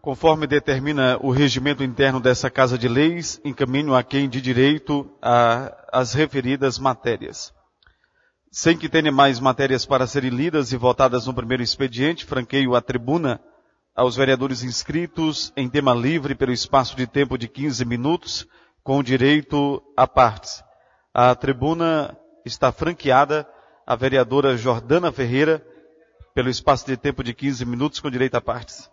Conforme determina o regimento interno dessa Casa de Leis, encaminho a quem de direito as referidas matérias. Sem que tenha mais matérias para serem lidas e votadas no primeiro expediente, franqueio a tribuna aos vereadores inscritos em tema livre pelo espaço de tempo de 15 minutos, com direito a partes. A tribuna está franqueada à vereadora Jordana Ferreira, pelo espaço de tempo de 15 minutos, com direito a partes.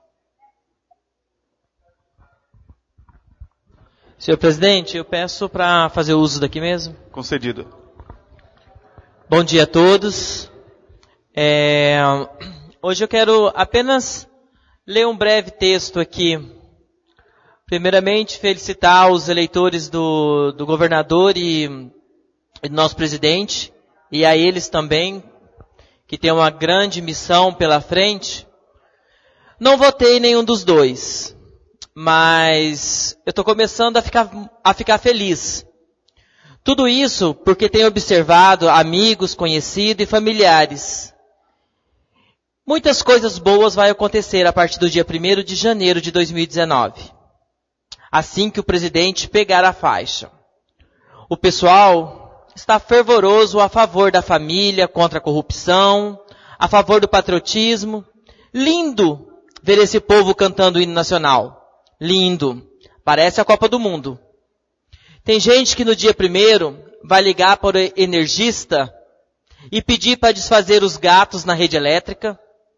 Senhor presidente, eu peço para fazer uso daqui mesmo. Concedido. Bom dia a todos. Hoje eu quero apenas ler um breve texto aqui. Primeiramente, felicitar os eleitores do governador e do nosso presidente, e a eles também, que tem uma grande missão pela frente. Não votei nenhum dos dois, mas eu estou começando a ficar feliz. Tudo isso porque tenho observado amigos, conhecidos e familiares. Muitas coisas boas vão acontecer a partir do dia 1º de janeiro de 2019. Assim que o presidente pegar a faixa. O pessoal está fervoroso a favor da família, contra a corrupção, a favor do patriotismo. Lindo ver esse povo cantando o hino nacional. Lindo. Parece a Copa do Mundo. Tem gente que no dia 1º vai ligar para o energista e pedir para desfazer os gatos na rede elétrica.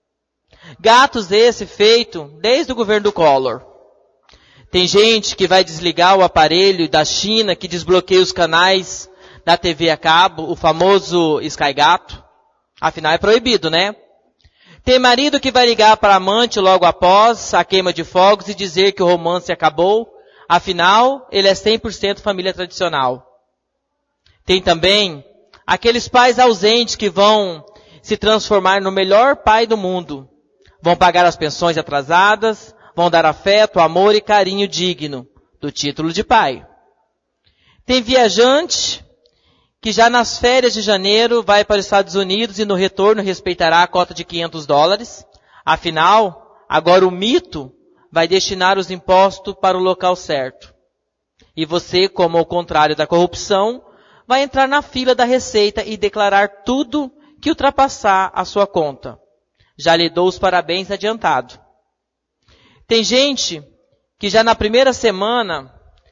Gatos esse feito desde o governo do Collor. Tem gente que vai desligar o aparelho da China que desbloqueia os canais da TV a cabo, o famoso Sky Gato. Afinal é proibido, né? Tem marido que vai ligar para a amante logo após a queima de fogos e dizer que o romance acabou. Afinal, ele é 100% família tradicional. Tem também aqueles pais ausentes que vão se transformar no melhor pai do mundo. Vão pagar as pensões atrasadas, vão dar afeto, amor e carinho digno do título de pai. Tem viajante que já nas férias de janeiro vai para os Estados Unidos e no retorno respeitará a cota de $500. Afinal, agora o mito vai destinar os impostos para o local certo. E você, como ao contrário da corrupção, vai entrar na fila da Receita e declarar tudo que ultrapassar a sua conta. Já lhe dou os parabéns adiantado. Tem gente que já na primeira semana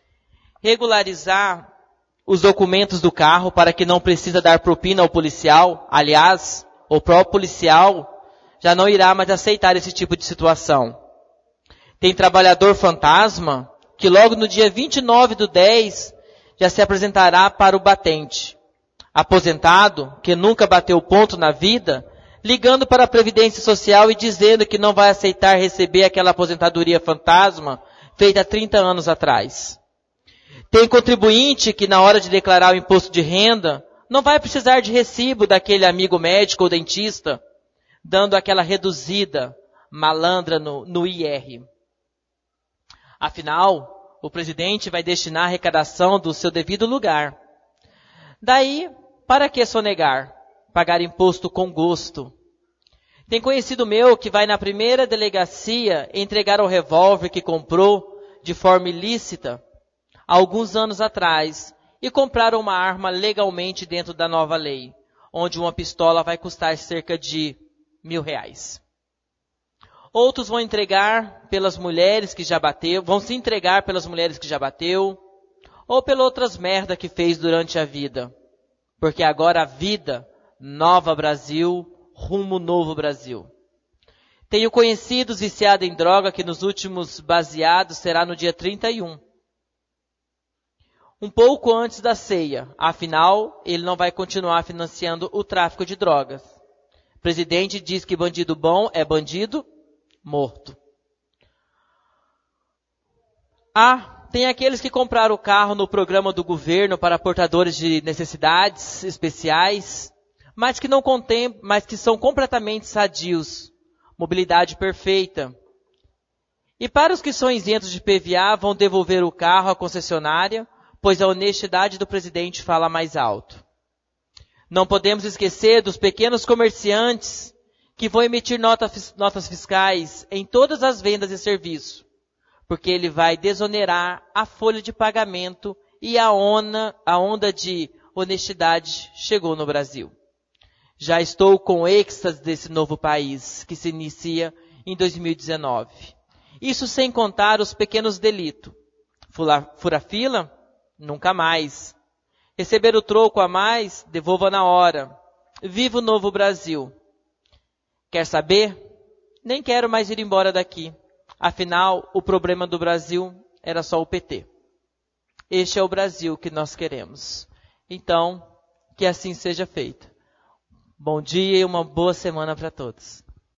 regularizar os documentos do carro para que não precisa dar propina ao policial. Aliás, o próprio policial já não irá mais aceitar esse tipo de situação. Tem trabalhador fantasma que logo no dia 29/10 já se apresentará para o batente. Aposentado que nunca bateu ponto na vida, ligando para a Previdência Social e dizendo que não vai aceitar receber aquela aposentadoria fantasma feita há 30 anos atrás. Tem contribuinte que na hora de declarar o imposto de renda não vai precisar de recibo daquele amigo médico ou dentista, dando aquela reduzida malandra no IR. Afinal, o presidente vai destinar a arrecadação do seu devido lugar. Daí, para que sonegar? Pagar imposto com gosto. Tem conhecido meu que vai na primeira delegacia entregar o revólver que comprou de forma ilícita há alguns anos atrás e comprar uma arma legalmente dentro da nova lei, onde uma pistola vai custar cerca de R$1.000. Outros vão entregar pelas mulheres que já bateu, vão se entregar pelas mulheres que já bateu, ou pelas outras merda que fez durante a vida. Porque agora a vida, nova Brasil, rumo novo Brasil. Tenho conhecidos viciados em droga que nos últimos baseados será no dia 31. Um pouco antes da ceia. Afinal, ele não vai continuar financiando o tráfico de drogas. O presidente diz que bandido bom é bandido morto. Tem aqueles que compraram o carro no programa do governo para portadores de necessidades especiais, mas que são completamente sadios. Mobilidade perfeita. E para os que são isentos de PVA, vão devolver o carro à concessionária, pois a honestidade do presidente fala mais alto. Não podemos esquecer dos pequenos comerciantes que vão emitir notas fiscais em todas as vendas e serviços. porque ele vai desonerar a folha de pagamento e a onda de honestidade chegou no Brasil. Já estou com êxtase desse novo país, que se inicia em 2019. Isso sem contar os pequenos delitos. Fura-fila? Nunca mais. Receber o troco a mais? Devolva na hora. Viva o novo Brasil. Quer saber? Nem quero mais ir embora daqui. Afinal, o problema do Brasil era só o PT. Este é o Brasil que nós queremos. Então, que assim seja feito. Bom dia e uma boa semana para todos.